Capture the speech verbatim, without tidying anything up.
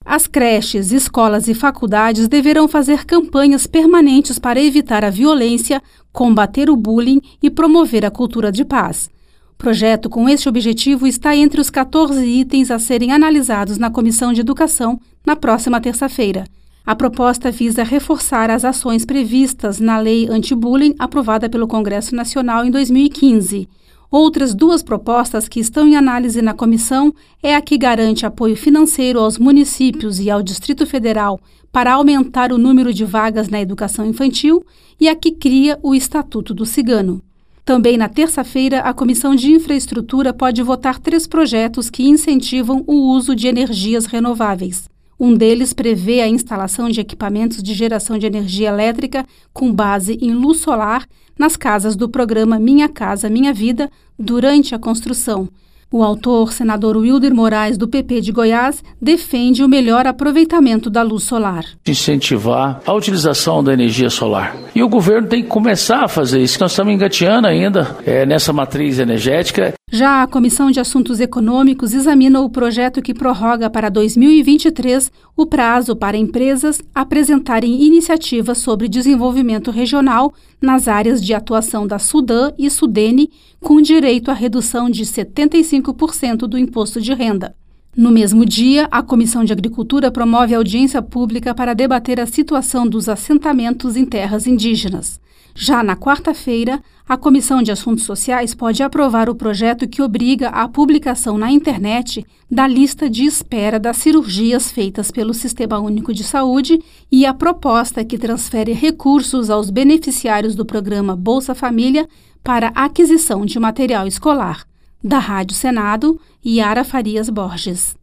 As creches, escolas e faculdades deverão fazer campanhas permanentes para evitar a violência, combater o bullying e promover a cultura de paz. O projeto com este objetivo está entre os quatorze itens a serem analisados na Comissão de Educação na próxima terça-feira. A proposta visa reforçar as ações previstas na Lei Anti-Bullying, aprovada pelo Congresso Nacional em dois mil e quinze. Outras duas propostas que estão em análise na comissão é a que garante apoio financeiro aos municípios e ao Distrito Federal para aumentar o número de vagas na educação infantil e a que cria o Estatuto do Cigano. Também na terça-feira, a Comissão de Infraestrutura pode votar três projetos que incentivam o uso de energias renováveis. Um deles prevê a instalação de equipamentos de geração de energia elétrica com base em luz solar nas casas do programa Minha Casa Minha Vida durante a construção. O autor, senador Wilder Moraes, do P P de Goiás, defende o melhor aproveitamento da luz solar. Incentivar a utilização da energia solar. E o governo tem que começar a fazer isso. Nós estamos engateando ainda é, nessa matriz energética. Já a Comissão de Assuntos Econômicos examina o projeto que prorroga para dois mil e vinte e três o prazo para empresas apresentarem iniciativas sobre desenvolvimento regional nas áreas de atuação da Sudan e Sudene, com direito à redução de setenta e cinco por cento do imposto de renda. No mesmo dia, a Comissão de Agricultura promove audiência pública para debater a situação dos assentamentos em terras indígenas. Já na quarta-feira, a Comissão de Assuntos Sociais pode aprovar o projeto que obriga a publicação na internet da lista de espera das cirurgias feitas pelo Sistema Único de Saúde e a proposta que transfere recursos aos beneficiários do programa Bolsa Família para aquisição de material escolar. Da Rádio Senado, Yara Farias Borges.